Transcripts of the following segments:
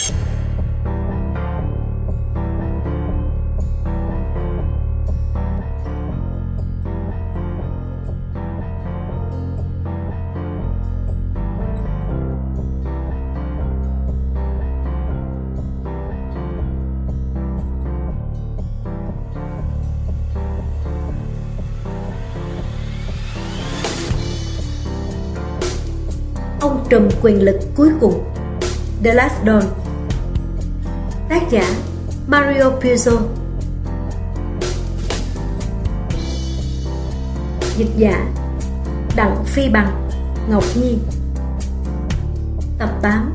Ông trùm quyền lực cuối cùng, The Last Don. Tác giả Mario Puzo. Dịch giả Đặng Phi Bằng, Ngọc Nhi. Tập 8.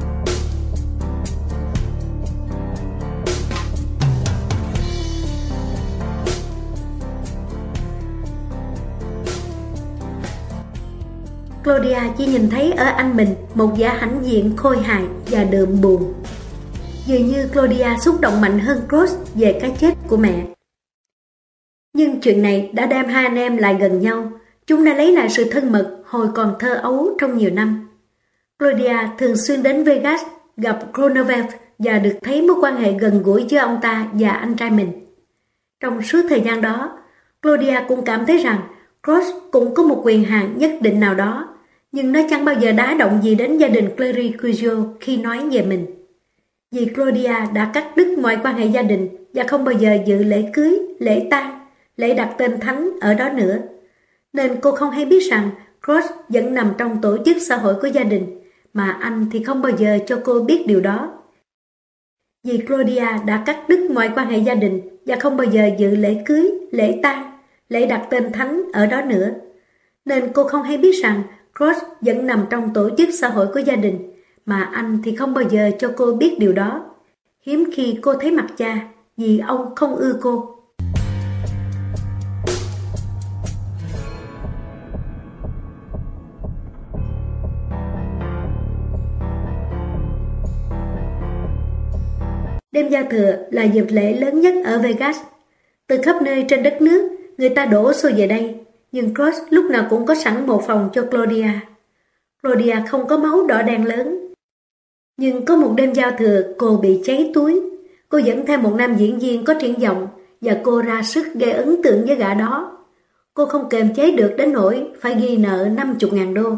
Claudia chỉ nhìn thấy ở anh mình một giả hãnh diện khôi hài và đượm buồn. Dường như Claudia xúc động mạnh hơn Cross về cái chết của mẹ. Nhưng chuyện này đã đem hai anh em lại gần nhau. Chúng đã lấy lại sự thân mật hồi còn thơ ấu trong nhiều năm. Claudia thường xuyên đến Vegas gặp Groeneveldt và được thấy mối quan hệ gần gũi giữa ông ta và anh trai mình. Trong suốt thời gian đó, Claudia cũng cảm thấy rằng Cross cũng có một quyền hạn nhất định nào đó, nhưng nó chẳng bao giờ đá động gì đến gia đình Clary Cujo khi nói về mình. Vì Claudia đã cắt đứt mọi quan hệ gia đình và không bao giờ dự lễ cưới, lễ tang, lễ đặt tên thánh ở đó nữa. Nên cô không hay biết rằng Cross vẫn nằm trong tổ chức xã hội của gia đình, mà anh thì không bao giờ cho cô biết điều đó. Vì Claudia đã cắt đứt mọi quan hệ gia đình và không bao giờ dự lễ cưới, lễ tang, lễ đặt tên thánh ở đó nữa. Nên cô không hay biết rằng Cross vẫn nằm trong tổ chức xã hội của gia đình, mà anh thì không bao giờ cho cô biết điều đó. Hiếm khi cô thấy mặt cha, vì ông không ưa cô. Đêm giao thừa là dịp lễ lớn nhất ở Vegas. Từ khắp nơi trên đất nước, người ta đổ xô về đây, nhưng Cross lúc nào cũng có sẵn một phòng cho Claudia. Claudia không có máu đỏ đen lớn. Nhưng có một đêm giao thừa cô bị cháy túi. Cô dẫn theo một nam diễn viên có triển vọng và cô ra sức gây ấn tượng với gã đó. Cô không kềm chế được đến nỗi phải ghi nợ 50.000 đô.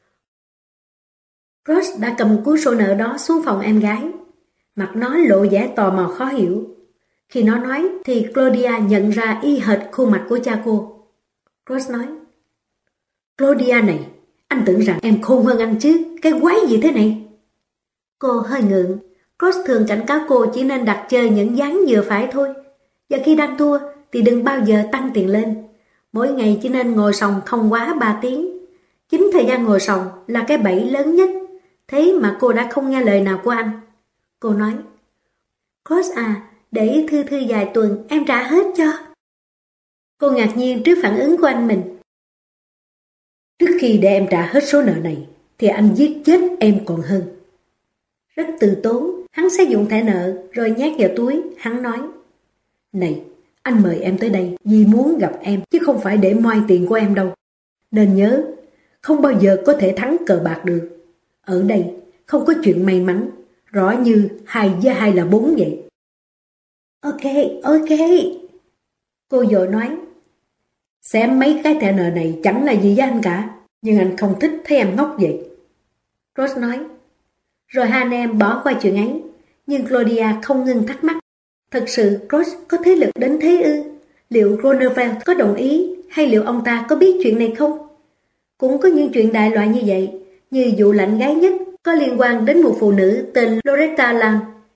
Cross đã cầm cuốn sổ nợ đó xuống phòng em gái. Mặt nó lộ vẻ tò mò khó hiểu. Khi nó nói thì Claudia nhận ra y hệt khuôn mặt của cha cô. Cross nói: Claudia này, anh tưởng rằng em khôn hơn anh chứ, cái quái gì thế này? Cô hơi ngượng. Cross thường cảnh cáo cô chỉ nên đặt chơi những ván vừa phải thôi. Và khi đang thua thì đừng bao giờ tăng tiền lên. Mỗi ngày chỉ nên ngồi sòng không quá 3 tiếng. Chính thời gian ngồi sòng là cái bẫy lớn nhất. Thế mà cô đã không nghe lời nào của anh. Cô nói: Cross à, để thư vài tuần em trả hết cho. Cô ngạc nhiên trước phản ứng của anh mình. Trước khi để em trả hết số nợ này thì anh giết chết em còn hơn. Rất từ tốn, hắn sẽ dùng thẻ nợ rồi nhét vào túi. Hắn nói: Này, anh mời em tới đây vì muốn gặp em chứ không phải để moi tiền của em đâu. Nên nhớ, không bao giờ có thể thắng cờ bạc được. Ở đây không có chuyện may mắn, rõ như 2 với 2 là 4 vậy. Ok. Cô vội nói: Xem mấy cái thẻ nợ này chẳng là gì với anh cả, nhưng anh không thích thấy em ngốc vậy. Cross nói. Rồi hai anh em bỏ qua chuyện ấy, nhưng Claudia không ngừng thắc mắc. Thật sự Cross có thế lực đến thế ư? Liệu Groeneveldt có đồng ý, hay liệu ông ta có biết chuyện này không? Cũng có những chuyện đại loại như vậy, như vụ lạnh gái nhất có liên quan đến một phụ nữ tên Loretta Lam.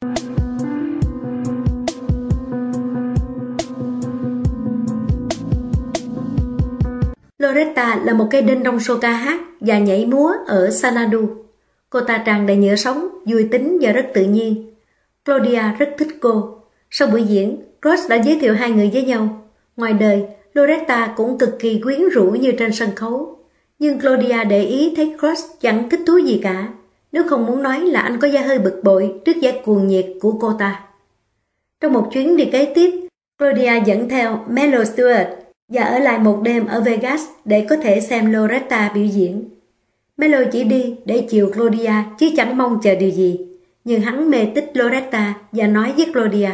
Loretta là một cây đinh trong show ca hát và nhảy múa ở Xanadu. Cô ta tràn đầy nhựa sống, vui tính và rất tự nhiên. Claudia rất thích cô. Sau buổi diễn, Cross đã giới thiệu hai người với nhau. Ngoài đời, Loretta cũng cực kỳ quyến rũ như trên sân khấu. Nhưng Claudia để ý thấy Cross chẳng thích thú gì cả, nếu không muốn nói là anh có vẻ hơi bực bội trước vẻ cuồng nhiệt của cô ta. Trong một chuyến đi kế tiếp, Claudia dẫn theo Melo Stewart và ở lại một đêm ở Vegas để có thể xem Loretta biểu diễn. Melo chỉ đi để chiều Claudia chứ chẳng mong chờ điều gì, nhưng hắn mê tít Loretta và nói với Claudia.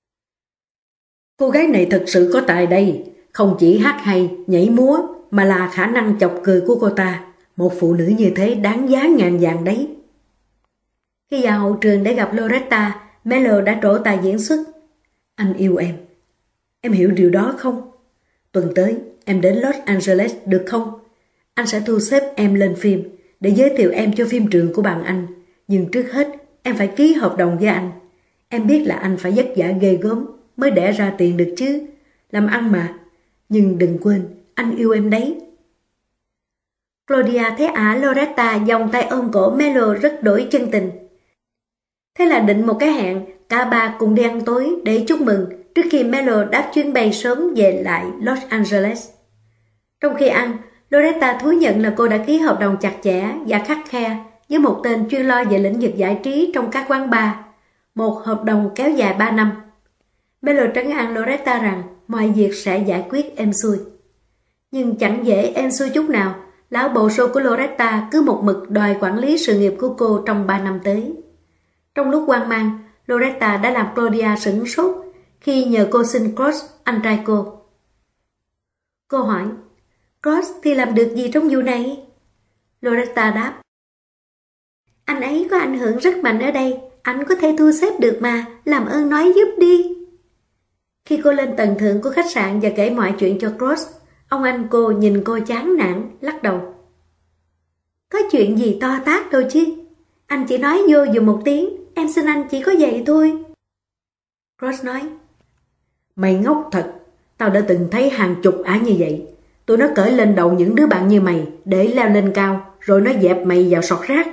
Cô gái này thật sự có tài đây, không chỉ hát hay, nhảy múa, mà là khả năng chọc cười của cô ta. Một phụ nữ như thế đáng giá ngàn vàng đấy. Khi vào hậu trường để gặp Loretta, Melo đã trổ tài diễn xuất. Anh yêu em. Em hiểu điều đó không? Tuần tới, em đến Los Angeles được không? Anh sẽ thu xếp em lên phim, để giới thiệu em cho phim trường của bạn anh. Nhưng trước hết, em phải ký hợp đồng với anh. Em biết là anh phải vất vả ghê gớm mới đẻ ra tiền được chứ. Làm ăn mà. Nhưng đừng quên, anh yêu em đấy. Claudia thấy Loretta vòng tay ôm cổ Melo rất đổi chân tình. Thế là định một cái hẹn, cả ba cùng đi ăn tối để chúc mừng trước khi Melo đáp chuyến bay sớm về lại Los Angeles. Trong khi ăn, Loretta thú nhận là cô đã ký hợp đồng chặt chẽ và khắt khe với một tên chuyên lo về lĩnh vực giải trí trong các quán bar, một hợp đồng kéo dài 3 năm. Melo trấn an Loretta rằng mọi việc sẽ giải quyết êm xuôi. Nhưng chẳng dễ êm xuôi chút nào, lão bộ sô của Loretta cứ một mực đòi quản lý sự nghiệp của cô trong 3 năm tới. Trong lúc hoang mang, Loretta đã làm Claudia sửng sốt khi nhờ cô xin Cross, anh trai cô. Cô hỏi, Cross thì làm được gì trong vụ này? Loretta đáp, anh ấy có ảnh hưởng rất mạnh ở đây, anh có thể thu xếp được mà, làm ơn nói giúp đi. Khi cô lên tầng thượng của khách sạn và kể mọi chuyện cho Cross, ông anh cô nhìn cô chán nản, lắc đầu. Có chuyện gì to tát đâu chứ, anh chỉ nói vô dùm một tiếng, em xin anh chỉ có vậy thôi. Cross nói, mày ngốc thật, tao đã từng thấy hàng chục ả như vậy. Tụi nó cởi lên đầu những đứa bạn như mày để leo lên cao, rồi nó dẹp mày vào sọt rác.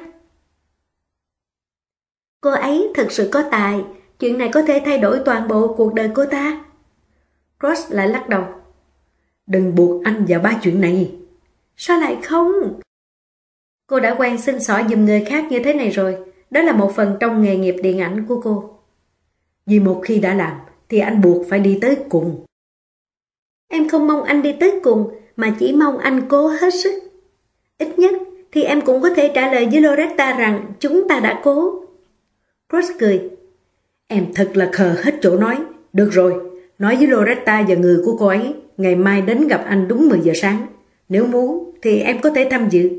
Cô ấy thật sự có tài, chuyện này có thể thay đổi toàn bộ cuộc đời cô ta. Cross lại lắc đầu. Đừng buộc anh vào 3 chuyện này. Sao lại không? Cô đã quen xin xỏ giùm người khác như thế này rồi, đó là một phần trong nghề nghiệp điện ảnh của cô. Vì một khi đã làm, thì anh buộc phải đi tới cùng. Em không mong anh đi tới cùng, mà chỉ mong anh cố hết sức. Ít nhất thì em cũng có thể trả lời với Loretta rằng chúng ta đã cố. Cross cười. Em thật là khờ hết chỗ nói. Được rồi, nói với Loretta và người của cô ấy, ngày mai đến gặp anh đúng 10 giờ sáng. Nếu muốn thì em có thể tham dự.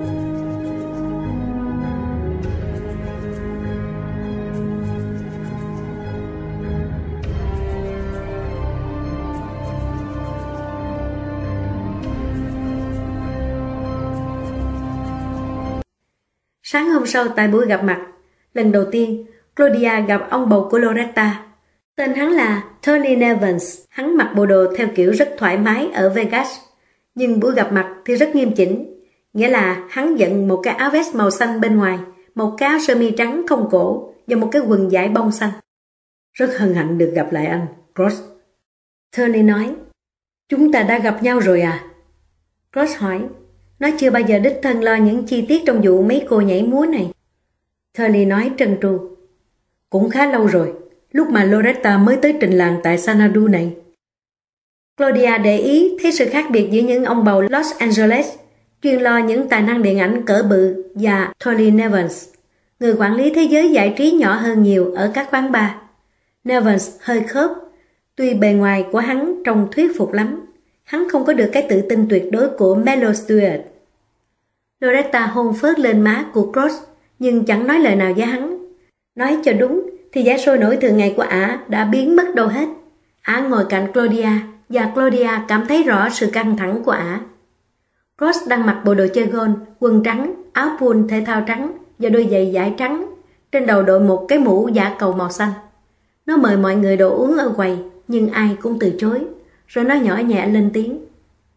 Sáng hôm sau tại buổi gặp mặt, lần đầu tiên Claudia gặp ông bầu của Loretta. Tên hắn là Tony Nevins. Hắn mặc bộ đồ theo kiểu rất thoải mái ở Vegas, nhưng buổi gặp mặt thì rất nghiêm chỉnh. Nghĩa là hắn dẫn một cái áo vest màu xanh bên ngoài, một cái áo sơ mi trắng không cổ và một cái quần vải bông xanh. Rất hân hạnh được gặp lại anh, Cross. Tony nói. Chúng ta đã gặp nhau rồi à? Cross hỏi. Nó chưa bao giờ đích thân lo những chi tiết trong vụ mấy cô nhảy múa này. Tony nói trần tru. Cũng khá lâu rồi, lúc mà Loretta mới tới trình làng tại Xanadu này. Claudia để ý thấy sự khác biệt giữa những ông bầu Los Angeles, chuyên lo những tài năng điện ảnh cỡ bự, và Tony Nevins, người quản lý thế giới giải trí nhỏ hơn nhiều ở các quán bar. Nevins hơi khớp, tuy bề ngoài của hắn trông thuyết phục lắm. Hắn không có được cái tự tin tuyệt đối của Melo Stewart. Loretta hôn phớt lên má của Cross, nhưng chẳng nói lời nào với hắn. Nói cho đúng thì vẻ sôi nổi thường ngày của ả đã biến mất đâu hết. Ả ngồi cạnh Claudia, và Claudia cảm thấy rõ sự căng thẳng của ả. Cross đang mặc bộ đồ chơi golf, quần trắng, áo pool thể thao trắng và đôi giày vải trắng. Trên đầu đội một cái mũ giả cầu màu xanh. Nó mời mọi người đồ uống ở quầy, nhưng ai cũng từ chối. Rồi nó nhỏ nhẹ lên tiếng.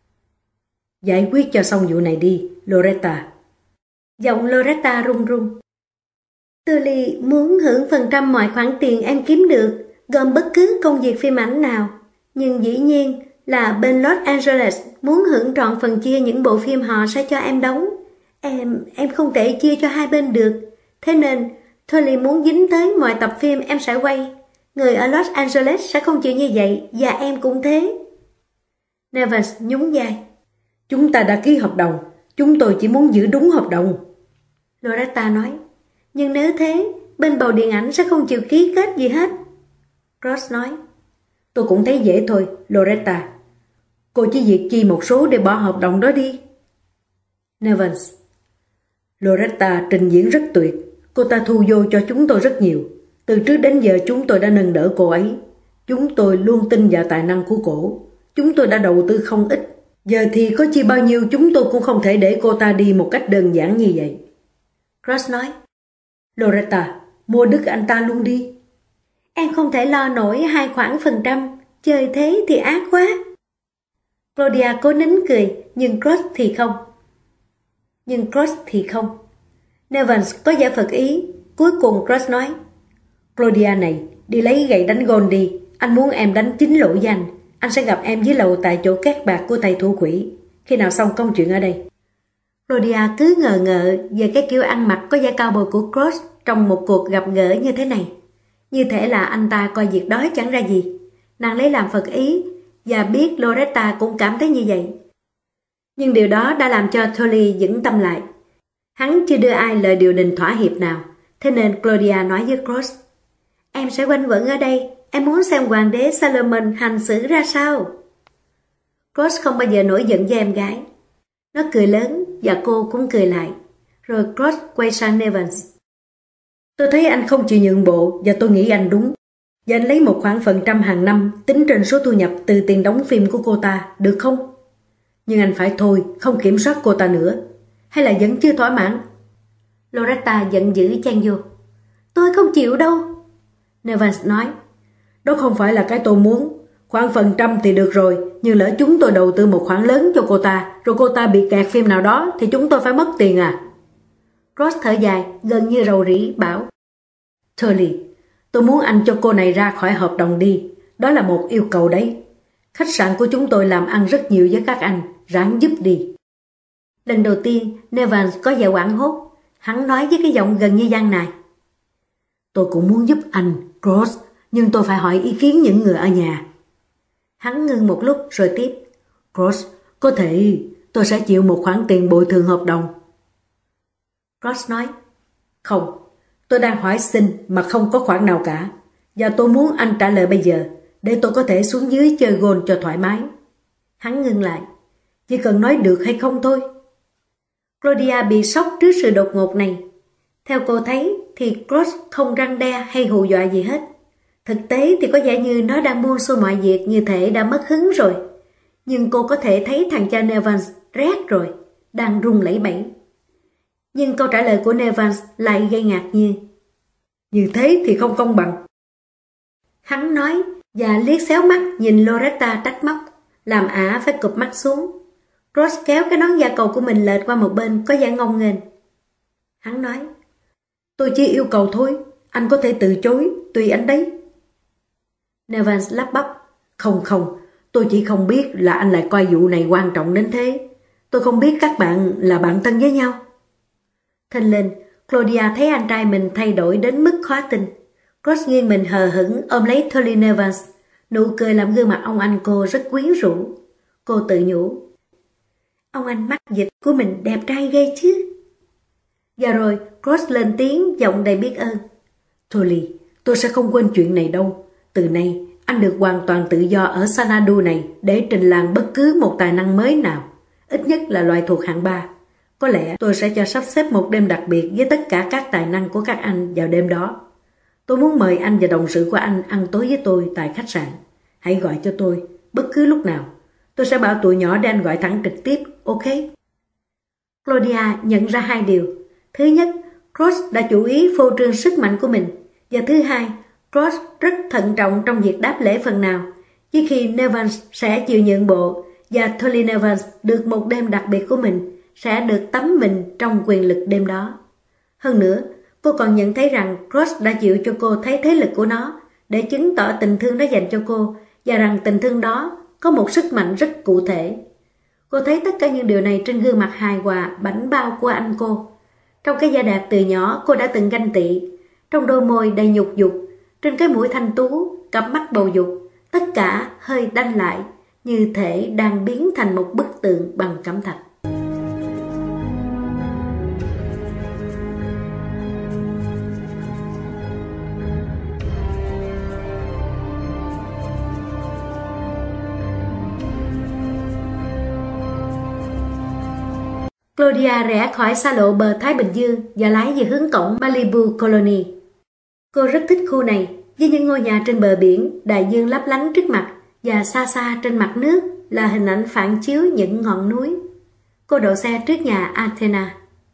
Giải quyết cho xong vụ này đi, Loretta. Giọng Loretta run run. Tully muốn hưởng phần trăm mọi khoản tiền em kiếm được, gồm bất cứ công việc phim ảnh nào. Nhưng dĩ nhiên là bên Los Angeles muốn hưởng trọn phần chia những bộ phim họ sẽ cho em đóng. Em không thể chia cho hai bên được. Thế nên Tully muốn dính tới mọi tập phim em sẽ quay. Người ở Los Angeles sẽ không chịu như vậy, và em cũng thế. Nevins nhún vai. Chúng ta đã ký hợp đồng, chúng tôi chỉ muốn giữ đúng hợp đồng. Loretta nói. Nhưng nếu thế bên bầu điện ảnh sẽ không chịu ký kết gì hết. Ross nói. Tôi cũng thấy dễ thôi, Loretta. Cô chỉ việc chi một số để bỏ hợp đồng đó đi. Nevins. Loretta trình diễn rất tuyệt. Cô ta thu vô cho chúng tôi rất nhiều. Từ trước đến giờ chúng tôi đã nâng đỡ cô ấy. Chúng tôi luôn tin vào tài năng của cô. Chúng tôi đã đầu tư không ít. Giờ thì có chi bao nhiêu chúng tôi cũng không thể để cô ta đi một cách đơn giản như vậy. Ross nói. Loretta, mua đứt anh ta luôn đi. Em không thể lo nổi 2 khoản %, chơi thế thì ác quá. Claudia cố nín cười, nhưng Cross thì không. Nevins có vẻ phật ý. Cuối cùng Cross nói. Claudia này, đi lấy gậy đánh gôn đi. Anh muốn em đánh chính lỗ với anh. Anh sẽ gặp em dưới lầu tại chỗ cát bạc của thầy thủ quỹ. Khi nào xong công chuyện ở đây? Claudia cứ ngờ ngợ về cái kiểu ăn mặc có vẻ cao bồi của Cross trong một cuộc gặp gỡ như thế này. Như thể là anh ta coi việc đó chẳng ra gì. Nàng lấy làm phật ý và biết Loretta cũng cảm thấy như vậy. Nhưng điều đó đã làm cho Tully vững tâm lại. Hắn chưa đưa ai lời điều đình thỏa hiệp nào, thế nên Claudia nói với Cross. Em sẽ quanh quẩn ở đây, em muốn xem hoàng đế Solomon hành xử ra sao. Cross không bao giờ nổi giận với em gái. Nó cười lớn và cô cũng cười lại. Rồi Cross quay sang Nevins. Tôi thấy anh không chịu nhượng bộ và tôi nghĩ anh đúng. Và anh lấy một khoản % hàng năm tính trên số thu nhập từ tiền đóng phim của cô ta, được không? Nhưng anh phải thôi, không kiểm soát cô ta nữa. Hay là vẫn chưa thỏa mãn? Loretta giận dữ chen vô. Tôi không chịu đâu. Nevins nói. Đó không phải là cái tôi muốn. Khoản % thì được rồi, nhưng lỡ chúng tôi đầu tư một khoản lớn cho cô ta, rồi cô ta bị kẹt phim nào đó thì chúng tôi phải mất tiền à? Ross thở dài, gần như rầu rĩ, bảo. Tully, tôi muốn anh cho cô này ra khỏi hợp đồng đi. Đó là một yêu cầu đấy. Khách sạn của chúng tôi làm ăn rất nhiều với các anh, ráng giúp đi. Lần đầu tiên, Nevins có vẻ hoảng hốt. Hắn nói với cái giọng gần như gian nài. Tôi cũng muốn giúp anh, Cross, nhưng tôi phải hỏi ý kiến những người ở nhà. Hắn ngưng một lúc rồi tiếp. Cross, có thể tôi sẽ chịu một khoản tiền bồi thường hợp đồng. Cross nói. Không, tôi đang hỏi xin mà không có khoản nào cả. Và tôi muốn anh trả lời bây giờ, để tôi có thể xuống dưới chơi golf cho thoải mái. Hắn ngưng lại. Chỉ cần nói được hay không thôi. Claudia bị sốc trước sự đột ngột này. Theo cô thấy thì Cross không răn đe hay hù dọa gì hết. Thực tế thì có vẻ như nó đang buông xuôi mọi việc, như thể đã mất hứng rồi. Nhưng cô có thể thấy thằng cha Nevins rét rồi, đang run lẩy bẩy. Nhưng câu trả lời của Nevins lại gây ngạc nhiên. Như thế thì không công bằng. Hắn nói và liếc xéo mắt nhìn Loretta trách móc, làm ả phải cụp mắt xuống. Ross kéo cái nón da cầu của mình lệch qua một bên, có vẻ ngông nghênh. Hắn nói. Tôi chỉ yêu cầu thôi, anh có thể từ chối, tùy anh đấy. Nevins lắp bắp. Không, tôi chỉ không biết là anh lại coi vụ này quan trọng đến thế. Tôi không biết các bạn là bạn thân với nhau. Thình lình, Claudia thấy anh trai mình thay đổi đến mức khó tin. Ross nghiêng mình hờ hững ôm lấy Tully Nevins. Nụ cười làm gương mặt ông anh cô rất quyến rũ. Cô tự nhủ. Ông anh mắc dịch của mình đẹp trai ghê chứ. Và rồi Ross lên tiếng giọng đầy biết ơn. Tully, tôi sẽ không quên chuyện này đâu. Từ nay, anh được hoàn toàn tự do ở Xanadu này để trình làng bất cứ một tài năng mới nào. Ít nhất là loại thuộc hạng 3. Có lẽ tôi sẽ cho sắp xếp một đêm đặc biệt với tất cả các tài năng của các anh vào đêm đó. Tôi muốn mời anh và đồng sự của anh ăn tối với tôi tại khách sạn. Hãy gọi cho tôi bất cứ lúc nào. Tôi sẽ bảo tụi nhỏ để anh gọi thẳng trực tiếp, ok? Claudia nhận ra hai điều. Thứ nhất, Cross đã chủ ý phô trương sức mạnh của mình. Và thứ hai, Cross rất thận trọng trong việc đáp lễ phần nào. Chỉ khi Nevins sẽ chịu nhượng bộ và Tully Nevins được một đêm đặc biệt của mình, sẽ được tắm mình trong quyền lực đêm đó. Hơn nữa, cô còn nhận thấy rằng Cross đã chịu cho cô thấy thế lực của nó để chứng tỏ tình thương nó dành cho cô và rằng tình thương đó có một sức mạnh rất cụ thể. Cô thấy tất cả những điều này trên gương mặt hài hòa, bảnh bao của anh cô. Trong cái da đạt từ nhỏ cô đã từng ganh tị, trong đôi môi đầy nhục dục, trên cái mũi thanh tú, cặp mắt bầu dục, tất cả hơi đanh lại, như thể đang biến thành một bức tượng bằng cẩm thạch. Claudia rẽ khỏi xa lộ bờ Thái Bình Dương và lái về hướng cổng Malibu Colony. Cô rất thích khu này, với những ngôi nhà trên bờ biển, đại dương lấp lánh trước mặt và xa xa trên mặt nước là hình ảnh phản chiếu những ngọn núi. Cô đậu xe trước nhà Athena.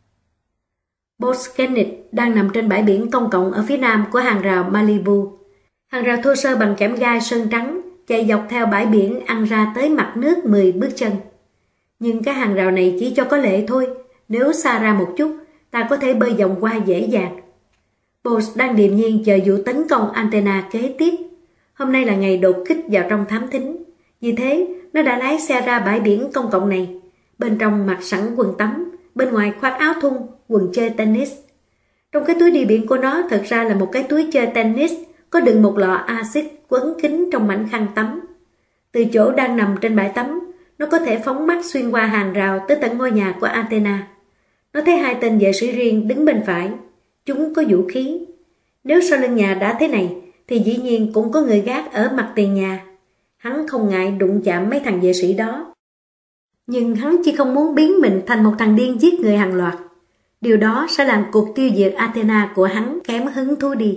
Boss Kenneth đang nằm trên bãi biển công cộng ở phía nam của hàng rào Malibu. Hàng rào thô sơ bằng kẽm gai sơn trắng chạy dọc theo bãi biển ăn ra tới mặt nước 10 bước chân. Nhưng cái hàng rào này chỉ cho có lệ thôi, nếu xa ra một chút, ta có thể bơi vòng qua dễ dàng. Boss đang điềm nhiên chờ vụ tấn công Athena kế tiếp. Hôm nay là ngày đột kích vào trong thám thính. Vì thế, nó đã lái xe ra bãi biển công cộng này. Bên trong mặc sẵn quần tắm, bên ngoài khoác áo thun, quần chơi tennis. Trong cái túi đi biển của nó thật ra là một cái túi chơi tennis có đựng một lọ axit quấn kín trong mảnh khăn tắm. Từ chỗ đang nằm trên bãi tắm, nó có thể phóng mắt xuyên qua hàng rào tới tận ngôi nhà của Athena. Nó thấy 2 tên vệ sĩ riêng đứng bên phải. Chúng có vũ khí. Nếu sau lưng nhà đã thế này, thì dĩ nhiên cũng có người gác ở mặt tiền nhà. Hắn không ngại đụng chạm mấy thằng vệ sĩ đó. Nhưng hắn chỉ không muốn biến mình thành một thằng điên giết người hàng loạt. Điều đó sẽ làm cuộc tiêu diệt Athena của hắn kém hứng thú đi.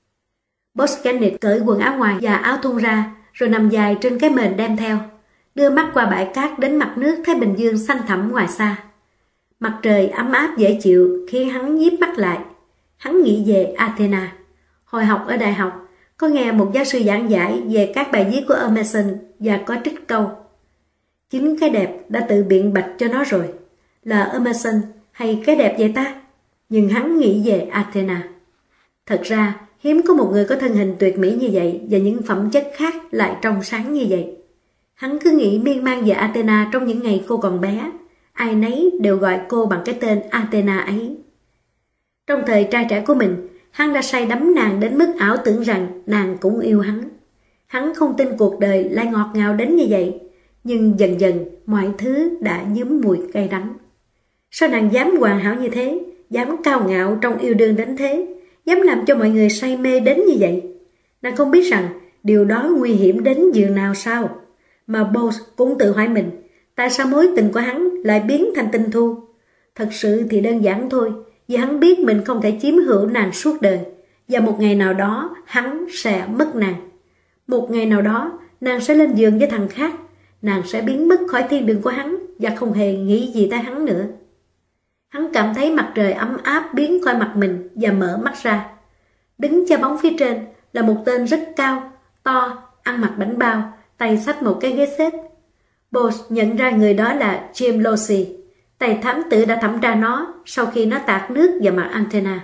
Boss Kenneth cởi quần áo ngoài và áo thun ra, rồi nằm dài trên cái mền đem theo, đưa mắt qua bãi cát đến mặt nước Thái Bình Dương xanh thẳm ngoài xa. Mặt trời ấm áp dễ chịu khiến hắn nhíp mắt lại. Hắn nghĩ về Athena. Hồi học ở đại học, có nghe một giáo sư giảng giải về các bài viết của Emerson và có trích câu: chính cái đẹp đã tự biện bạch cho nó rồi. Là Emerson hay cái đẹp vậy ta? Nhưng hắn nghĩ về Athena. Thật ra, hiếm có một người có thân hình tuyệt mỹ như vậy và những phẩm chất khác lại trong sáng như vậy. Hắn cứ nghĩ miên man về Athena trong những ngày cô còn bé. Ai nấy đều gọi cô bằng cái tên Athena ấy. Trong thời trai trẻ của mình, hắn đã say đắm nàng đến mức ảo tưởng rằng nàng cũng yêu hắn. Hắn không tin cuộc đời lại ngọt ngào đến như vậy. Nhưng dần dần mọi thứ đã nhuốm mùi cay đắng. Sao nàng dám hoàn hảo như thế, dám cao ngạo trong yêu đương đến thế, dám làm cho mọi người say mê đến như vậy? Nàng không biết rằng điều đó nguy hiểm đến giường nào sao? Mà Boss cũng tự hỏi mình, tại sao mối tình của hắn lại biến thành tình thù? Thật sự thì đơn giản thôi, vì hắn biết mình không thể chiếm hữu nàng suốt đời, và một ngày nào đó hắn sẽ mất nàng. Một ngày nào đó nàng sẽ lên giường với thằng khác, nàng sẽ biến mất khỏi thiên đường của hắn và không hề nghĩ gì tới hắn nữa. Hắn cảm thấy mặt trời ấm áp biến khỏi mặt mình và mở mắt ra. Đứng che bóng phía trên là một tên rất cao, to, ăn mặc bảnh bao, tay xách một cái ghế xếp. Boss nhận ra người đó là Jim Losey. Tay thám tử đã thẩm tra nó sau khi nó tạt nước vào mặt Athena.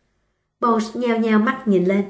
Boss nheo nheo mắt nhìn lên.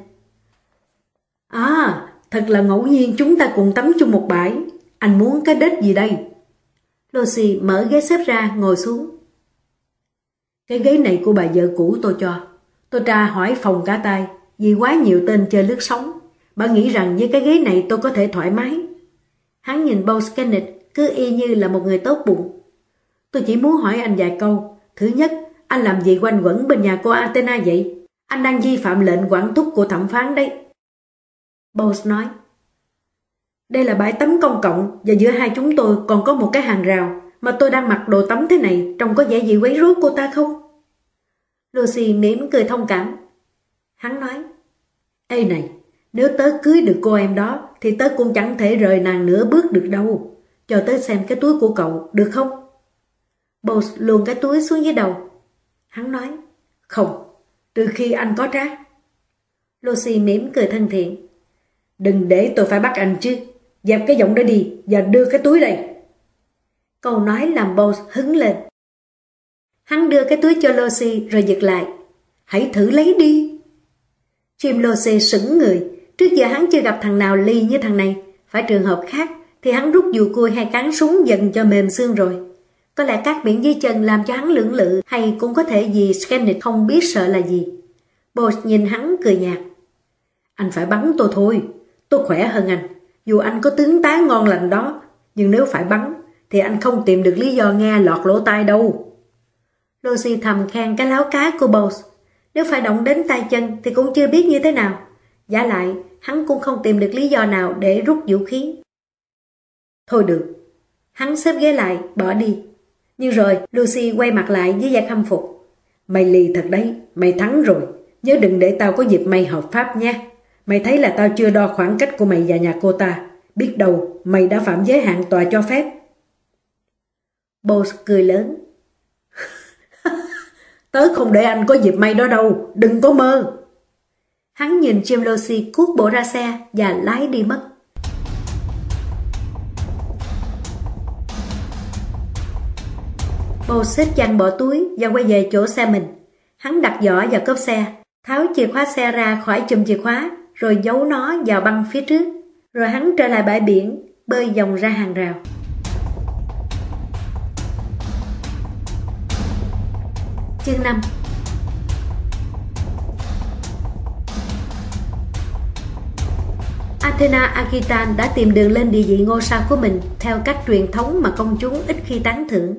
À, thật là ngẫu nhiên chúng ta cùng tắm chung một bãi. Anh muốn cái đết gì đây? Losey mở ghế xếp ra ngồi xuống. Cái ghế này của bà vợ cũ tôi cho. Tôi tra hỏi phòng cả tay vì quá nhiều tên chơi lướt sóng. Bà nghĩ rằng với cái ghế này tôi có thể thoải mái. Hắn nhìn Boss Kenneth cứ y như là một người tốt bụng. Tôi chỉ muốn hỏi anh vài câu. Thứ nhất, anh làm gì quanh quẩn bên nhà cô Athena vậy? Anh đang vi phạm lệnh quản thúc của thẩm phán đấy. Boss nói. Đây là bãi tắm công cộng và giữa hai chúng tôi còn có một cái hàng rào, mà tôi đang mặc đồ tắm thế này trông có vẻ gì quấy rối cô ta không? Lucy mỉm cười thông cảm. Hắn nói, ê này, nếu tớ cưới được cô em đó thì tớ cũng chẳng thể rời nàng nửa bước được đâu. Cho tớ xem cái túi của cậu, được không? Boss luồn cái túi xuống dưới đầu. Hắn nói, không, trừ khi anh có trác. Lucy mỉm cười thân thiện. Đừng để tôi phải bắt anh chứ. Dẹp cái giọng đó đi và đưa cái túi đây. Câu nói làm Boss hứng lên. Hắn đưa cái túi cho Lucy rồi giật lại. Hãy thử lấy đi. Jim Lucy sững người. Trước giờ hắn chưa gặp thằng nào ly như thằng này. Phải trường hợp khác thì hắn rút dùi cui hay cán súng dần cho mềm xương rồi. Có lẽ các biển dưới chân làm cho hắn lưỡng lự, hay cũng có thể vì Kenneth không biết sợ là gì. Boss nhìn hắn cười nhạt. Anh phải bắn tôi thôi. Tôi khỏe hơn anh. Dù anh có tướng tá ngon lành đó, nhưng nếu phải bắn thì anh không tìm được lý do nghe lọt lỗ tai đâu. Lucy thầm khen cái láo cá của Boss. Nếu phải động đến tay chân thì cũng chưa biết như thế nào. Giả lại, hắn cũng không tìm được lý do nào để rút vũ khí. Thôi được. Hắn xếp ghế lại, bỏ đi. Nhưng rồi Lucy quay mặt lại với vẻ khâm phục. Mày lì thật đấy, mày thắng rồi. Nhớ đừng để tao có dịp mày hợp pháp nha. Mày thấy là tao chưa đo khoảng cách của mày và nhà cô ta. Biết đâu mày đã phạm giới hạn tòa cho phép. Bose cười lớn. Tớ không để anh có dịp may đó đâu, đừng có mơ. Hắn nhìn Jim Lucy cuốc bộ ra xe và lái đi mất. Bose xếp chăn bỏ túi và quay về chỗ xe mình. Hắn đặt giỏ vào cốp xe, tháo chìa khóa xe ra khỏi chùm chìa khóa, rồi giấu nó vào băng phía trước. Rồi hắn trở lại bãi biển, bơi vòng ra hàng rào. Chương 5. Athena Akitan đã tìm đường lên địa vị ngôi sao của mình theo cách truyền thống mà công chúng ít khi tán thưởng.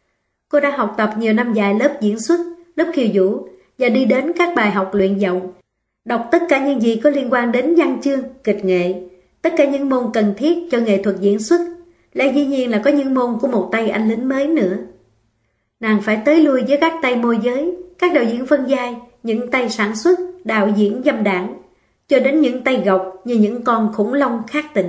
Cô đã học tập nhiều năm dài lớp diễn xuất, lớp khiêu vũ và đi đến các bài học luyện giọng, đọc tất cả những gì có liên quan đến văn chương, kịch nghệ, tất cả những môn cần thiết cho nghệ thuật diễn xuất, lại dĩ nhiên là có những môn của một tay anh lính mới nữa. Nàng phải tới lui với các tay môi giới, các đạo diễn phân vai, những tay sản xuất, đạo diễn dâm đảng, cho đến những tay gộc như những con khủng long khát tình.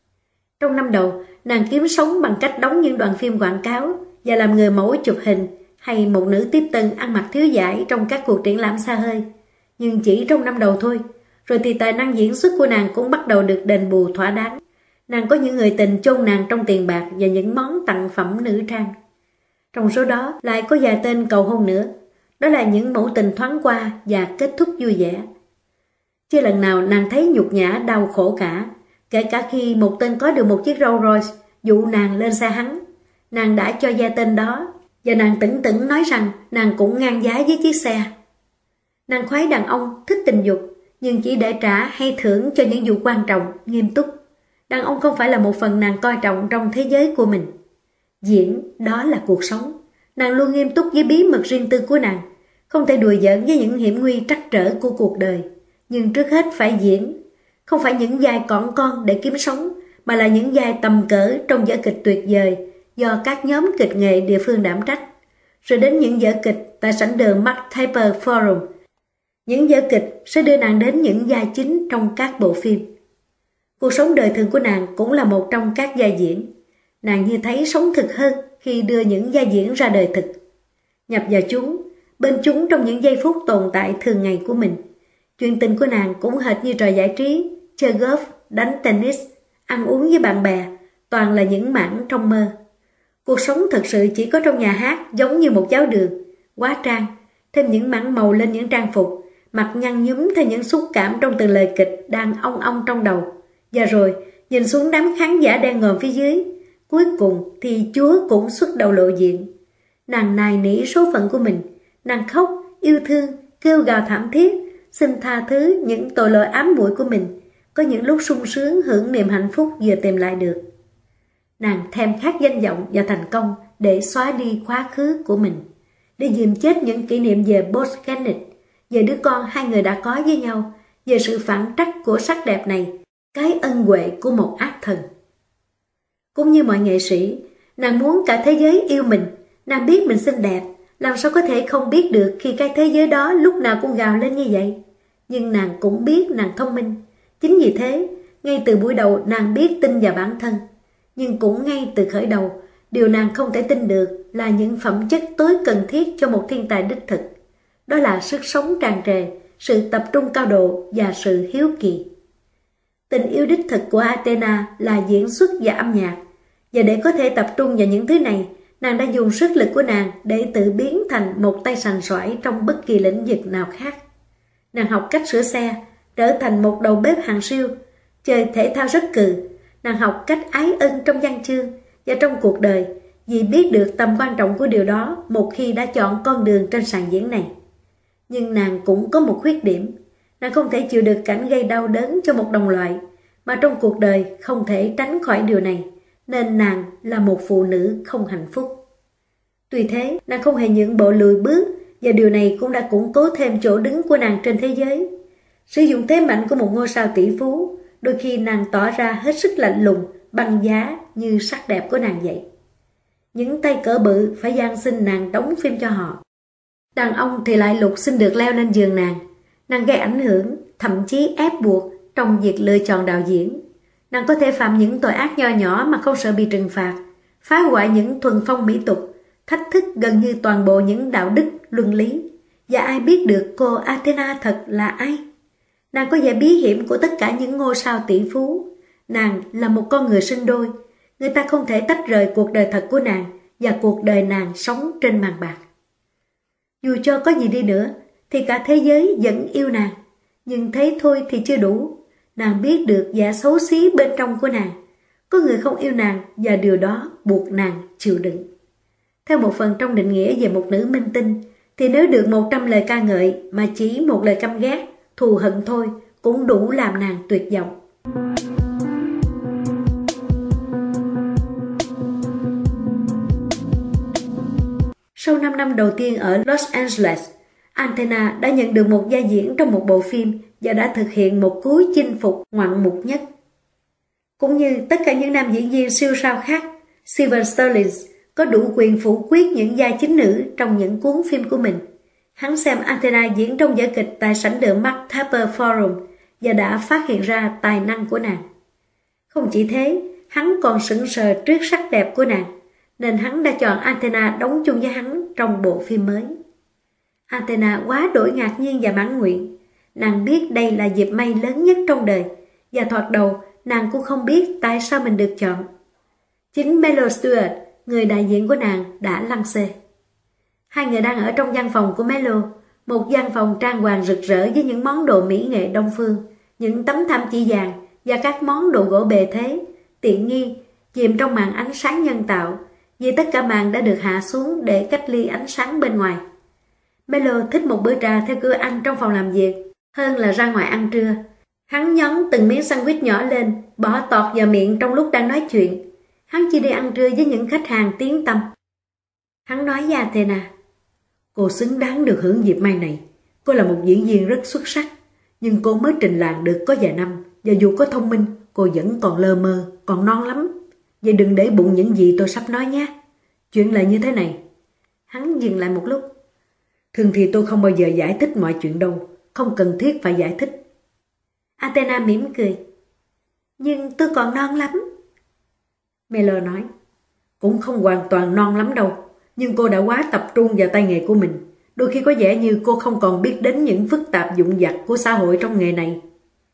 Trong năm đầu, nàng kiếm sống bằng cách đóng những đoạn phim quảng cáo và làm người mẫu chụp hình hay một nữ tiếp tân ăn mặc thiếu vải trong các cuộc triển lãm xa hơi. Nhưng chỉ trong năm đầu thôi, rồi thì tài năng diễn xuất của nàng cũng bắt đầu được đền bù thỏa đáng. Nàng có những người tình chôn nàng trong tiền bạc và những món tặng phẩm nữ trang. Trong số đó lại có vài tên cầu hôn nữa. Đó là những mẫu tình thoáng qua và kết thúc vui vẻ. Chưa lần nào nàng thấy nhục nhã đau khổ cả, kể cả khi một tên có được một chiếc Rolls Royce dụ nàng lên xe hắn. Nàng đã cho gia tên đó, và nàng tửng tửng nói rằng nàng cũng ngang giá với chiếc xe. Nàng khoái đàn ông, thích tình dục, nhưng chỉ để trả hay thưởng cho những vụ quan trọng, nghiêm túc. Đàn ông không phải là một phần nàng coi trọng trong thế giới của mình. Diễn, đó là cuộc sống. Nàng luôn nghiêm túc với bí mật riêng tư của nàng, không thể đùa giỡn với những hiểm nguy trắc trở của cuộc đời. Nhưng trước hết phải diễn, không phải những vai cỏn con để kiếm sống, mà là những vai tầm cỡ trong vở kịch tuyệt vời do các nhóm kịch nghệ địa phương đảm trách, rồi đến những vở kịch tại sảnh đường Mark Taper Forum. Những vở kịch sẽ đưa nàng đến những vai chính trong các bộ phim. Cuộc sống đời thường của nàng cũng là một trong các vai diễn. Nàng như thấy sống thực hơn khi đưa những vai diễn ra đời thực. Nhập vào chúng, bên chúng trong những giây phút tồn tại thường ngày của mình. Chuyện tình của nàng cũng hệt như trò giải trí, chơi golf, đánh tennis, ăn uống với bạn bè, toàn là những mảng trong mơ. Cuộc sống thật sự chỉ có trong nhà hát giống như một giáo đường, hóa trang, thêm những mảng màu lên những trang phục, mặt nhăn nhúm theo những xúc cảm trong từng lời kịch đang ong ong trong đầu. Và rồi, nhìn xuống đám khán giả đang ngồi phía dưới, cuối cùng thì Chúa cũng xuất đầu lộ diện. Nàng nài nỉ số phận của mình, nàng khóc, yêu thương, kêu gào thảm thiết, xin tha thứ những tội lỗi ám muội của mình, có những lúc sung sướng hưởng niềm hạnh phúc vừa tìm lại được. Nàng thèm khát danh vọng và thành công để xóa đi quá khứ của mình, để dìm chết những kỷ niệm về Bose Kenneth, về đứa con hai người đã có với nhau, về sự phản trắc của sắc đẹp này, cái ân huệ của một ác thần. Cũng như mọi nghệ sĩ, nàng muốn cả thế giới yêu mình, nàng biết mình xinh đẹp, làm sao có thể không biết được khi cái thế giới đó lúc nào cũng gào lên như vậy. Nhưng nàng cũng biết nàng thông minh. Chính vì thế, ngay từ buổi đầu nàng biết tin vào bản thân. Nhưng cũng ngay từ khởi đầu, điều nàng không thể tin được là những phẩm chất tối cần thiết cho một thiên tài đích thực. Đó là sức sống tràn trề, sự tập trung cao độ và sự hiếu kỳ. Tình yêu đích thực của Athena là diễn xuất và âm nhạc. Và để có thể tập trung vào những thứ này, nàng đã dùng sức lực của nàng để tự biến thành một tay sành sỏi trong bất kỳ lĩnh vực nào khác. Nàng học cách sửa xe, trở thành một đầu bếp hàng siêu, chơi thể thao rất cừ. Nàng học cách ái ân trong văn chương và trong cuộc đời, vì biết được tầm quan trọng của điều đó một khi đã chọn con đường trên sàn diễn này. Nhưng nàng cũng có một khuyết điểm. Nàng không thể chịu được cảnh gây đau đớn cho một đồng loại, mà trong cuộc đời không thể tránh khỏi điều này, nên nàng là một phụ nữ không hạnh phúc. Tuy thế, nàng không hề nhượng bộ lùi bước, và điều này cũng đã củng cố thêm chỗ đứng của nàng trên thế giới. Sử dụng thế mạnh của một ngôi sao tỷ phú, đôi khi nàng tỏ ra hết sức lạnh lùng, băng giá như sắc đẹp của nàng vậy. Những tay cỡ bự phải van xin nàng đóng phim cho họ. Đàn ông thì lại lục xin được leo lên giường nàng. Nàng gây ảnh hưởng, thậm chí ép buộc trong việc lựa chọn đạo diễn. Nàng có thể phạm những tội ác nho nhỏ mà không sợ bị trừng phạt, phá hoại những thuần phong mỹ tục, thách thức gần như toàn bộ những đạo đức, luân lý. Và ai biết được cô Athena thật là ai? Nàng có vẻ bí hiểm của tất cả những ngôi sao tỷ phú. Nàng là một con người sinh đôi. Người ta không thể tách rời cuộc đời thật của nàng và cuộc đời nàng sống trên màn bạc. Dù cho có gì đi nữa, thì cả thế giới vẫn yêu nàng. Nhưng thế thôi thì chưa đủ. Nàng biết được vẻ xấu xí bên trong của nàng. Có người không yêu nàng và điều đó buộc nàng chịu đựng. Theo một phần trong định nghĩa về một nữ minh tinh, thì nếu được 100 lời ca ngợi mà chỉ một lời căm ghét, thù hận thôi cũng đủ làm nàng tuyệt vọng. Sau 5 năm đầu tiên ở Los Angeles, Athena đã nhận được một vai diễn trong một bộ phim và đã thực hiện một cú chinh phục ngoạn mục nhất. Cũng như tất cả những nam diễn viên siêu sao khác, Steven Sterling có đủ quyền phủ quyết những vai chính nữ trong những cuốn phim của mình. Hắn xem Athena diễn trong vở kịch tại sảnh đường Mark Taper Forum và đã phát hiện ra tài năng của nàng. Không chỉ thế, hắn còn sững sờ trước sắc đẹp của nàng, nên hắn đã chọn Athena đóng chung với hắn trong bộ phim mới. Athena quá đổi ngạc nhiên và mãn nguyện. Nàng biết đây là dịp may lớn nhất trong đời, và thoạt đầu nàng cũng không biết tại sao mình được chọn. Chính Melo Stewart, người đại diện của nàng, đã lăng xê. Hai người đang ở trong văn phòng của Melo, một văn phòng trang hoàng rực rỡ với những món đồ mỹ nghệ đông phương, những tấm thảm chỉ vàng và các món đồ gỗ bề thế, tiện nghi, chìm trong màn ánh sáng nhân tạo, vì tất cả màn đã được hạ xuống để cách ly ánh sáng bên ngoài. Melo thích một bữa trà theo kiểu ăn trong phòng làm việc hơn là ra ngoài ăn trưa. Hắn nhón từng miếng sandwich nhỏ lên, bỏ tọt vào miệng trong lúc đang nói chuyện. Hắn chỉ đi ăn trưa với những khách hàng tiếng tăm. Hắn nói với Athena: "Cô xứng đáng được hưởng dịp may này. Cô là một diễn viên rất xuất sắc, nhưng cô mới trình làng được có vài năm, và dù có thông minh, cô vẫn còn lơ mơ, còn non lắm. Vậy đừng để bụng những gì tôi sắp nói nhé. Chuyện là như thế này." Hắn dừng lại một lúc. "Thường thì tôi không bao giờ giải thích mọi chuyện đâu, không cần thiết phải giải thích." Athena mỉm cười. "Nhưng tôi còn non lắm." Melo nói: "Cũng không hoàn toàn non lắm đâu, nhưng cô đã quá tập trung vào tay nghề của mình. Đôi khi có vẻ như cô không còn biết đến những phức tạp vụn vặt của xã hội trong nghề này."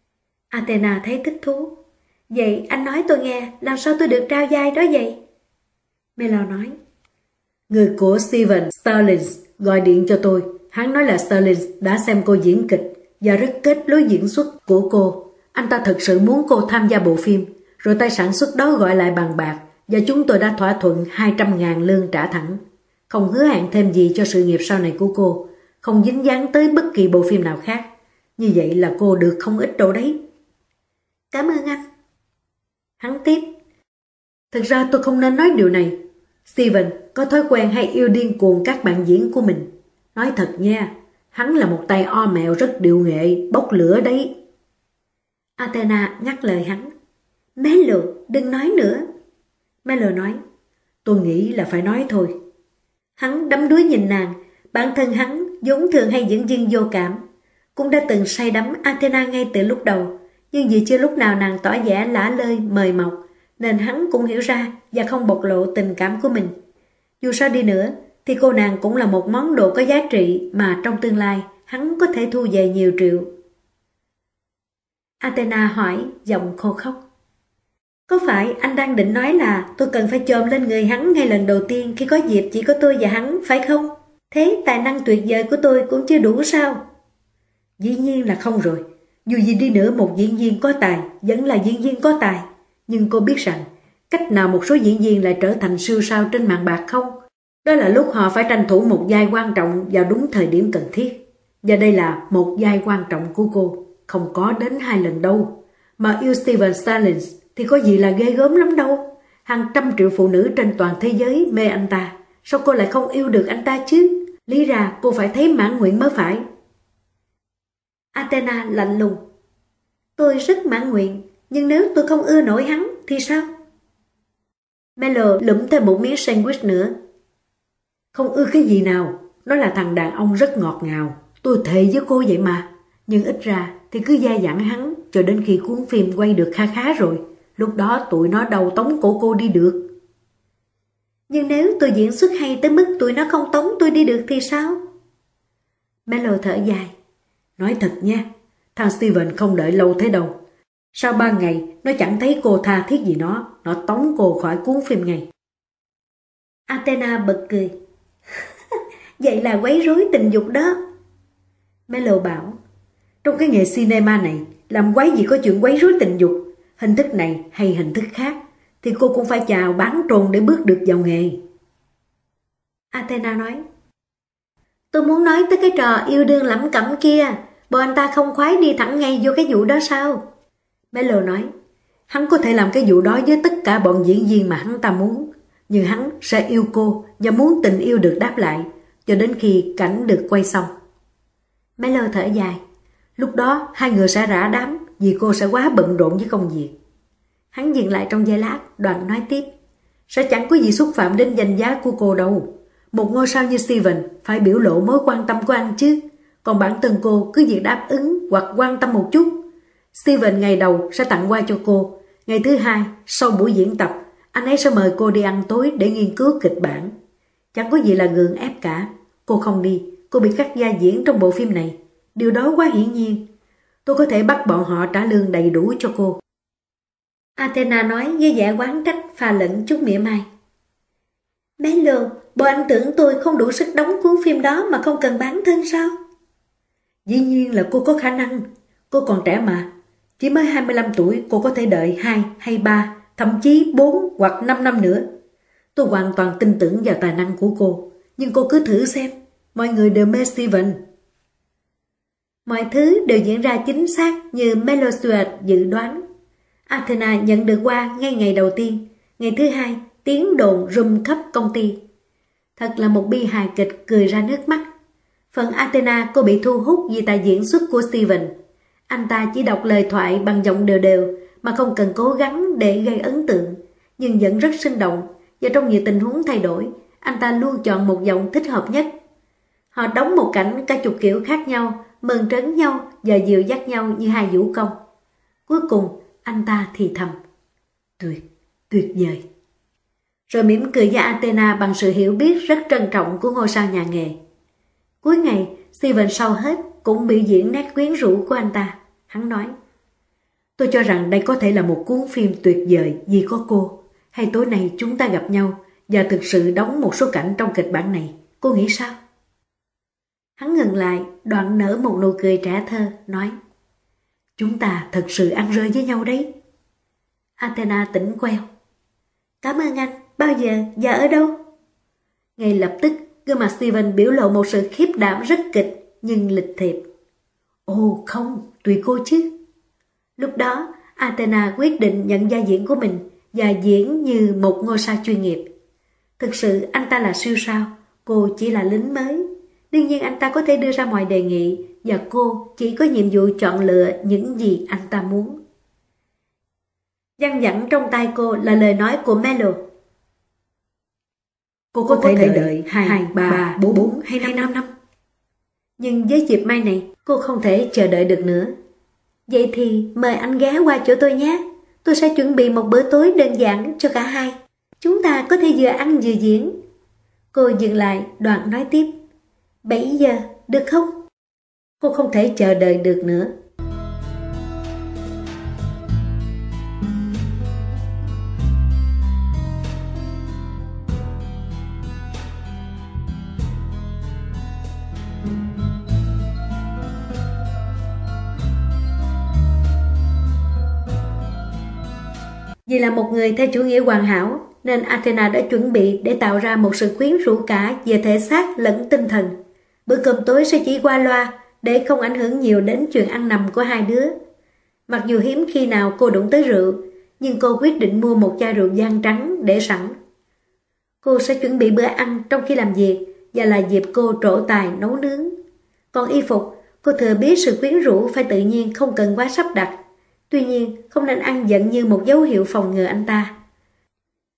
Athena thấy thích thú. "Vậy anh nói tôi nghe, làm sao tôi được trao vai đó vậy?" Melo nói: "Người của Steven Sterling gọi điện cho tôi. Hắn nói là Sterling đã xem cô diễn kịch và rất kết lối diễn xuất của cô. Anh ta thực sự muốn cô tham gia bộ phim, rồi tay sản xuất đó gọi lại bàn bạc, và chúng tôi đã thỏa thuận 200.000 lương trả thẳng. Không hứa hẹn thêm gì cho sự nghiệp sau này của cô, không dính dáng tới bất kỳ bộ phim nào khác. Như vậy là cô được không ít đâu đấy." "Cảm ơn anh." Hắn tiếp: "Thực ra tôi không nên nói điều này. Steven có thói quen hay yêu điên cuồng các bạn diễn của mình. Nói thật nha, hắn là một tay o mèo rất điệu nghệ, bốc lửa đấy." Athena ngắt lời hắn: "Melo, đừng nói nữa." Melo nói: "Tôi nghĩ là phải nói thôi." Hắn đắm đuối nhìn nàng. Bản thân hắn vốn thường hay dẫn dưng vô cảm, cũng đã từng say đắm Athena ngay từ lúc đầu, nhưng vì chưa lúc nào nàng tỏ vẻ lả lơi mời mọc, nên hắn cũng hiểu ra và không bộc lộ tình cảm của mình. Dù sao đi nữa thì cô nàng cũng là một món đồ có giá trị mà trong tương lai hắn có thể thu về nhiều triệu. Athena hỏi giọng khô khóc: "Có phải anh đang định nói là tôi cần phải chồm lên người hắn ngay lần đầu tiên khi có dịp chỉ có tôi và hắn, phải không? Thế tài năng tuyệt vời của tôi cũng chưa đủ sao?" "Dĩ nhiên là không rồi. Dù gì đi nữa một diễn viên có tài vẫn là diễn viên có tài. Nhưng cô biết rằng cách nào một số diễn viên lại trở thành siêu sao trên màn bạc không? Đó là lúc họ phải tranh thủ một vai quan trọng vào đúng thời điểm cần thiết. Và đây là một vai quan trọng của cô. Không có đến 2 lần đâu. Mà yêu Steven Sterling thì có gì là ghê gớm lắm đâu. Hàng trăm triệu phụ nữ trên toàn thế giới mê anh ta. Sao cô lại không yêu được anh ta chứ? Lý ra cô phải thấy mãn nguyện mới phải." Athena lạnh lùng: "Tôi rất mãn nguyện, nhưng nếu tôi không ưa nổi hắn thì sao?" Melo lụm thêm một miếng sandwich nữa. Không ưa cái gì nào, nó là thằng đàn ông rất ngọt ngào, tôi thề với cô vậy mà. Nhưng ít ra thì cứ dai dẳng hắn cho đến khi cuốn phim quay được kha khá rồi. Lúc đó tụi nó đầu tống cổ cô đi được. Nhưng nếu tôi diễn xuất hay tới mức tụi nó không tống tôi đi được thì sao? Melo thở dài. Nói thật nha, thằng Steven không đợi lâu thế đâu. Sau 3 ngày nó chẳng thấy cô tha thiết gì nó tống cô khỏi cuốn phim ngay. Athena bật cười. Vậy là quấy rối tình dục đó. Melo bảo, trong cái nghề cinema này, làm quái gì có chuyện quấy rối tình dục. Hình thức này hay hình thức khác, thì cô cũng phải chào bán trồn để bước được vào nghề. Athena nói, tôi muốn nói tới cái trò yêu đương lẩm cẩm kia. Bọn anh ta không khoái đi thẳng ngay vô cái vụ đó sao? Melo nói, hắn có thể làm cái vụ đó với tất cả bọn diễn viên mà hắn ta muốn. Nhưng hắn sẽ yêu cô và muốn tình yêu được đáp lại cho đến khi cảnh được quay xong. Melo thở dài. Lúc đó hai người sẽ rã đám vì cô sẽ quá bận rộn với công việc. Hắn dừng lại trong giây lát, đoạn nói tiếp. Sẽ chẳng có gì xúc phạm đến danh giá của cô đâu. Một ngôi sao như Steven phải biểu lộ mối quan tâm của anh chứ. Còn bản thân cô cứ việc đáp ứng hoặc quan tâm một chút. Steven ngày đầu sẽ tặng quà cho cô. Ngày thứ hai, sau buổi diễn tập, anh ấy sẽ mời cô đi ăn tối để nghiên cứu kịch bản. Chẳng có gì là gượng ép cả. Cô không đi, cô bị cắt gia diễn trong bộ phim này. Điều đó quá hiển nhiên. Tôi có thể bắt bọn họ trả lương đầy đủ cho cô. Athena nói với vẻ oán trách pha lẫn chút mỉa mai. Melo, bộ anh tưởng tôi không đủ sức đóng cuốn phim đó mà không cần bán thân sao? Dĩ nhiên là cô có khả năng. Cô còn trẻ mà. Chỉ mới 25 tuổi cô có thể đợi 2 hay 3, thậm chí 4 hoặc 5 năm nữa. Tôi hoàn toàn tin tưởng vào tài năng của cô. Nhưng cô cứ thử xem. Mọi người đều mê Steven. Mọi thứ đều diễn ra chính xác như Melo Stewart dự đoán. Athena nhận được qua ngay ngày đầu tiên. Ngày thứ hai, tiếng đồn rùm khắp công ty. Thật là một bi hài kịch cười ra nước mắt. Phần Athena cô bị thu hút vì tài diễn xuất của Steven. Anh ta chỉ đọc lời thoại bằng giọng đều đều mà không cần cố gắng để gây ấn tượng, nhưng vẫn rất sinh động và trong nhiều tình huống thay đổi, anh ta luôn chọn một giọng thích hợp nhất. Họ đóng một cảnh cả chục kiểu khác nhau, mơn trớn nhau và dìu dắt nhau như hai vũ công. Cuối cùng, anh ta thì thầm. Tuyệt vời. Rồi mỉm cười với Athena bằng sự hiểu biết rất trân trọng của ngôi sao nhà nghề. Cuối ngày, Steven sau hết cũng biểu diễn nét quyến rũ của anh ta. Hắn nói, tôi cho rằng đây có thể là một cuốn phim tuyệt vời vì có cô. Hay tối nay chúng ta gặp nhau và thực sự đóng một số cảnh trong kịch bản này. Cô nghĩ sao? Hắn ngừng lại, đoạn nở một nụ cười trẻ thơ, nói, chúng ta thật sự ăn rơi với nhau đấy. Athena tỉnh queo. Cảm ơn anh, bao giờ và ở đâu? Ngay lập tức, gương mặt Steven biểu lộ một sự khiếp đảm rất kịch nhưng lịch thiệp. Ồ không, tùy cô chứ. Lúc đó, Athena quyết định nhận vai diễn của mình và diễn như một ngôi sao chuyên nghiệp. Thực sự anh ta là siêu sao, cô chỉ là lính mới. Đương nhiên anh ta có thể đưa ra mọi đề nghị và cô chỉ có nhiệm vụ chọn lựa những gì anh ta muốn. Văng vẳng trong tay cô là lời nói của Melo. Cô có thể đợi 2, 3, 4 hay 5 năm. Nhưng với dịp mai này, cô không thể chờ đợi được nữa. Vậy thì mời anh ghé qua chỗ tôi nhé. Tôi sẽ chuẩn bị một bữa tối đơn giản cho cả hai. Chúng ta có thể vừa ăn vừa diễn. Cô dừng lại, đoạn nói tiếp. 7 giờ, được không? Cô không thể chờ đợi được nữa. Vì là một người theo chủ nghĩa hoàn hảo, nên Athena đã chuẩn bị để tạo ra một sự quyến rũ cả về thể xác lẫn tinh thần. Bữa cơm tối sẽ chỉ qua loa để không ảnh hưởng nhiều đến chuyện ăn nằm của hai đứa. Mặc dù hiếm khi nào cô đụng tới rượu, nhưng cô quyết định mua một chai rượu vang trắng để sẵn. Cô sẽ chuẩn bị bữa ăn trong khi làm việc và là dịp cô trổ tài nấu nướng. Còn y phục, cô thừa biết sự quyến rũ phải tự nhiên không cần quá sắp đặt. Tuy nhiên, không nên ăn giận như một dấu hiệu phòng ngừa anh ta.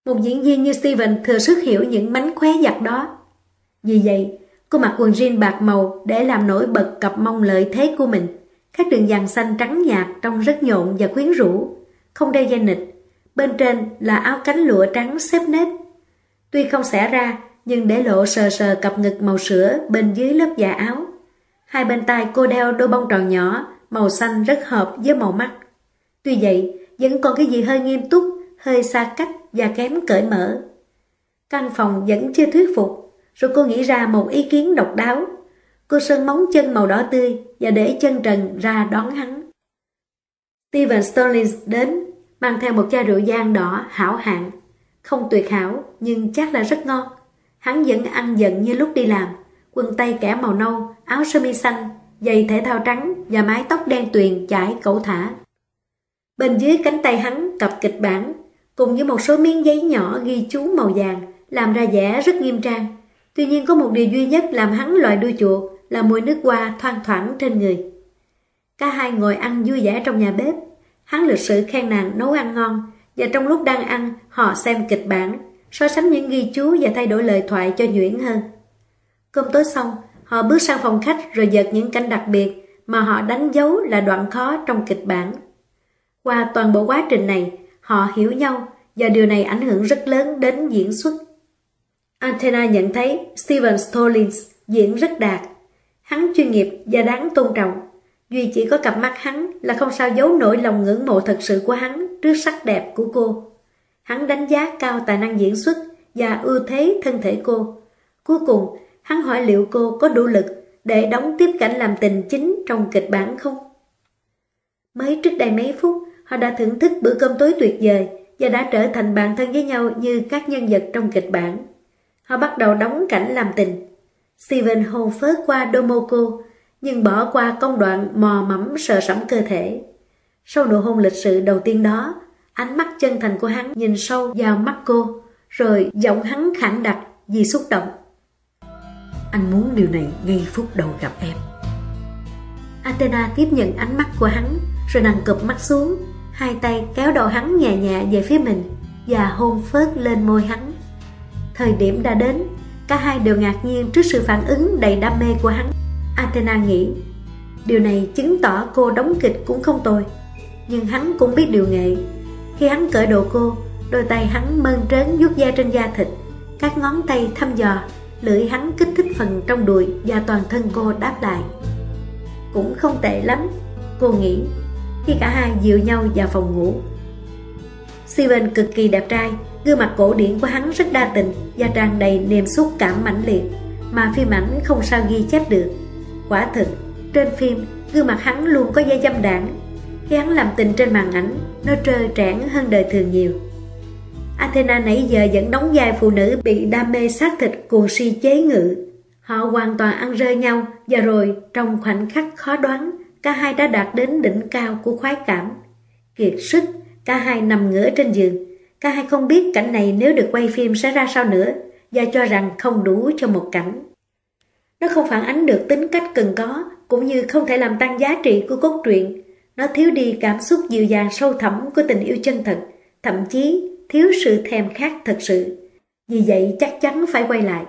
Một diễn viên như Steven thừa sức hiểu những mánh khóe giặt đó. Vì vậy, cô mặc quần jean bạc màu để làm nổi bật cặp mông lợi thế của mình. Các đường viền xanh trắng nhạt trông rất nhộn và quyến rũ, không đeo dây nịt. Bên trên là áo cánh lụa trắng xếp nếp. Tuy không xẻ ra, nhưng để lộ sờ sờ cặp ngực màu sữa bên dưới lớp dạ áo. Hai bên tai cô đeo đôi bông tròn nhỏ, màu xanh rất hợp với màu mắt. Tuy vậy, vẫn còn cái gì hơi nghiêm túc, hơi xa cách và kém cởi mở. Căn phòng vẫn chưa thuyết phục, rồi cô nghĩ ra một ý kiến độc đáo. Cô sơn móng chân màu đỏ tươi và để chân trần ra đón hắn. Steven Stallings đến, mang theo một chai rượu vang đỏ hảo hạng. Không tuyệt hảo, nhưng chắc là rất ngon. Hắn vẫn ăn giận như lúc đi làm, quần tây kẻ màu nâu, áo sơ mi xanh, giày thể thao trắng và mái tóc đen tuyền chải cẩu thả. Bên dưới cánh tay hắn cặp kịch bản, cùng với một số miếng giấy nhỏ ghi chú màu vàng, làm ra vẻ rất nghiêm trang. Tuy nhiên có một điều duy nhất làm hắn loại đuôi chuột là mùi nước hoa thoang thoảng trên người. Cả hai ngồi ăn vui vẻ trong nhà bếp. Hắn lịch sự khen nàng nấu ăn ngon, và trong lúc đang ăn, họ xem kịch bản, so sánh những ghi chú và thay đổi lời thoại cho nhuyễn hơn. Cơm tối xong, họ bước sang phòng khách rồi dợt những cảnh đặc biệt mà họ đánh dấu là đoạn khó trong kịch bản. Qua toàn bộ quá trình này, họ hiểu nhau và điều này ảnh hưởng rất lớn đến diễn xuất. Athena nhận thấy Steven Stallings diễn rất đạt. Hắn chuyên nghiệp và đáng tôn trọng. Duy chỉ có cặp mắt hắn là không sao giấu nổi lòng ngưỡng mộ thật sự của hắn trước sắc đẹp của cô. Hắn đánh giá cao tài năng diễn xuất và ưu thế thân thể cô. Cuối cùng, hắn hỏi liệu cô có đủ lực để đóng tiếp cảnh làm tình chính trong kịch bản không? Mới trước đây mấy phút, họ đã thưởng thức bữa cơm tối tuyệt vời và đã trở thành bạn thân với nhau như các nhân vật trong kịch bản. Họ bắt đầu đóng cảnh làm tình. Steven hôn phớt qua đôi môi cô, nhưng bỏ qua công đoạn mò mẫm sờ sẫm cơ thể. Sau nụ hôn lịch sự đầu tiên đó, ánh mắt chân thành của hắn nhìn sâu vào mắt cô, rồi giọng hắn khẳng đặc vì xúc động. Anh muốn điều này ngay phút đầu gặp em. Athena tiếp nhận ánh mắt của hắn, rồi nàng cụp mắt xuống, hai tay kéo đầu hắn nhẹ nhẹ về phía mình và hôn phớt lên môi hắn. Thời điểm đã đến, cả hai đều ngạc nhiên trước sự phản ứng đầy đam mê của hắn. Athena nghĩ, điều này chứng tỏ cô đóng kịch cũng không tồi. Nhưng hắn cũng biết điều nghệ. Khi hắn cởi đồ cô, đôi tay hắn mơn trớn vuốt ve trên da thịt, các ngón tay thăm dò, lưỡi hắn kích thích phần trong đùi và toàn thân cô đáp lại. Cũng không tệ lắm, cô nghĩ, khi cả hai dịu nhau vào phòng ngủ. Steven cực kỳ đẹp trai, gương mặt cổ điển của hắn rất đa tình và tràn đầy niềm xúc cảm mãnh liệt, mà phim ảnh không sao ghi chép được. Quả thực, trên phim, gương mặt hắn luôn có vẻ dâm đãng. Khi hắn làm tình trên màn ảnh, nó trơ trẽn hơn đời thường nhiều. Athena nãy giờ vẫn đóng vai phụ nữ bị đam mê xác thịt cuồng si chế ngự. Họ hoàn toàn ăn rơi nhau, và rồi trong khoảnh khắc khó đoán, cả hai đã đạt đến đỉnh cao của khoái cảm. Kiệt sức, cả hai nằm ngửa trên giường. Cả hai không biết cảnh này nếu được quay phim sẽ ra sao nữa, và cho rằng không đủ cho một cảnh. Nó không phản ánh được tính cách cần có, cũng như không thể làm tăng giá trị của cốt truyện. Nó thiếu đi cảm xúc dịu dàng sâu thẳm của tình yêu chân thật, thậm chí thiếu sự thèm khát thật sự. Vì vậy chắc chắn phải quay lại.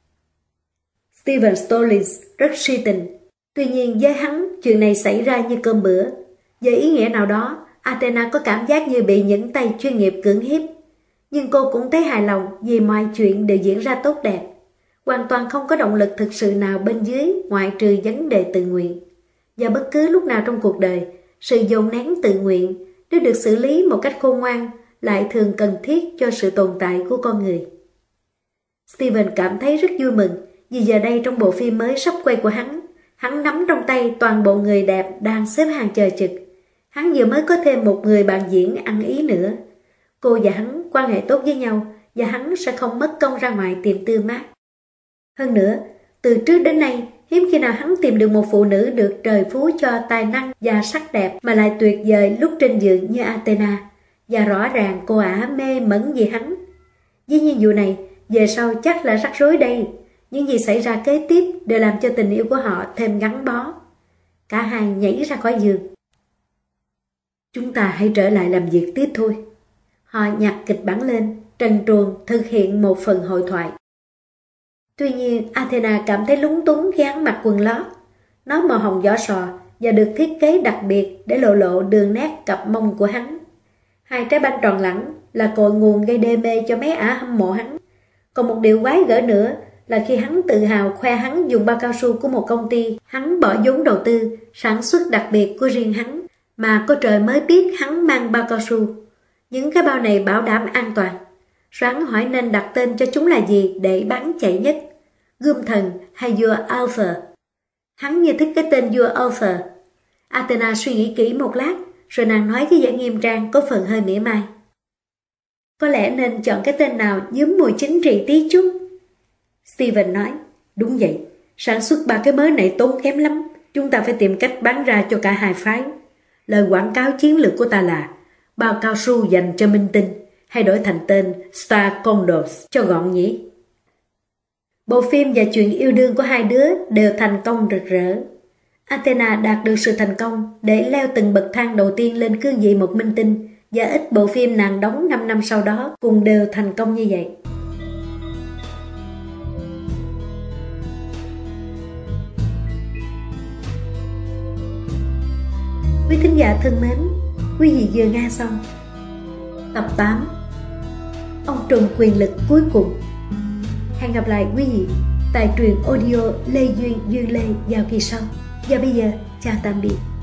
Steven Stallings rất si tình. Tuy nhiên với hắn, chuyện này xảy ra như cơm bữa. Về ý nghĩa nào đó, Athena có cảm giác như bị những tay chuyên nghiệp cưỡng hiếp. Nhưng cô cũng thấy hài lòng vì mọi chuyện đều diễn ra tốt đẹp. Hoàn toàn không có động lực thực sự nào bên dưới ngoại trừ vấn đề tự nguyện. Và bất cứ lúc nào trong cuộc đời, sự dồn nén tự nguyện nếu được xử lý một cách khôn ngoan lại thường cần thiết cho sự tồn tại của con người. Steven cảm thấy rất vui mừng vì giờ đây trong bộ phim mới sắp quay của hắn nắm trong tay toàn bộ người đẹp đang xếp hàng chờ trực. Hắn vừa mới có thêm một người bạn diễn ăn ý nữa. Cô và hắn quan hệ tốt với nhau và hắn sẽ không mất công ra ngoài tìm tư mát. Hơn nữa, từ trước đến nay, hiếm khi nào hắn tìm được một phụ nữ được trời phú cho tài năng và sắc đẹp mà lại tuyệt vời lúc trên giường như Athena. Và rõ ràng cô ả mê mẩn vì hắn. Dĩ nhiên vụ này, về sau chắc là rắc rối đây. Những gì xảy ra kế tiếp đều làm cho tình yêu của họ thêm gắn bó. Cả hai nhảy ra khỏi giường. Chúng ta hãy trở lại làm việc tiếp thôi. Họ nhặt kịch bản lên, trần truồng thực hiện một phần hội thoại. Tuy nhiên, Athena cảm thấy lúng túng khi hắn mặc quần lót. Nó màu hồng vỏ sò và được thiết kế đặc biệt để lộ lộ đường nét cặp mông của hắn. 2 trái banh tròn lẳng là cội nguồn gây đê mê cho mấy ả hâm mộ hắn. Còn một điều quái gở nữa là khi hắn tự hào khoe hắn dùng bao cao su của một công ty, hắn bỏ vốn đầu tư, sản xuất đặc biệt của riêng hắn, mà có trời mới biết hắn mang bao cao su. Những cái bao này bảo đảm an toàn. Rồi hắn hỏi nên đặt tên cho chúng là gì để bán chạy nhất, Gươm Thần hay vua Alpha. Hắn như thích cái tên vua Alpha. Athena suy nghĩ kỹ một lát, rồi nàng nói với vẻ nghiêm trang có phần hơi mỉa mai. Có lẽ nên chọn cái tên nào nhúm mùi chính trị tí chút. Steven nói, đúng vậy, sản xuất 3 cái mới này tốn kém lắm. Chúng ta phải tìm cách bán ra cho cả hai phái. Lời quảng cáo chiến lược của ta là bao cao su dành cho minh tinh, hay đổi thành tên Star Condoms cho gọn nhỉ. Bộ phim và chuyện yêu đương của hai đứa đều thành công rực rỡ. Athena đạt được sự thành công để leo từng bậc thang đầu tiên lên cương vị một minh tinh, và ít bộ phim nàng đóng 5 năm sau đó cùng đều thành công như vậy. Quý thính giả thân mến, quý vị vừa nghe xong tập 8 Ông trùm quyền lực cuối cùng. Hẹn gặp lại quý vị tại truyện audio Lê Duyên Lê vào kỳ sau. Và bây giờ, chào tạm biệt.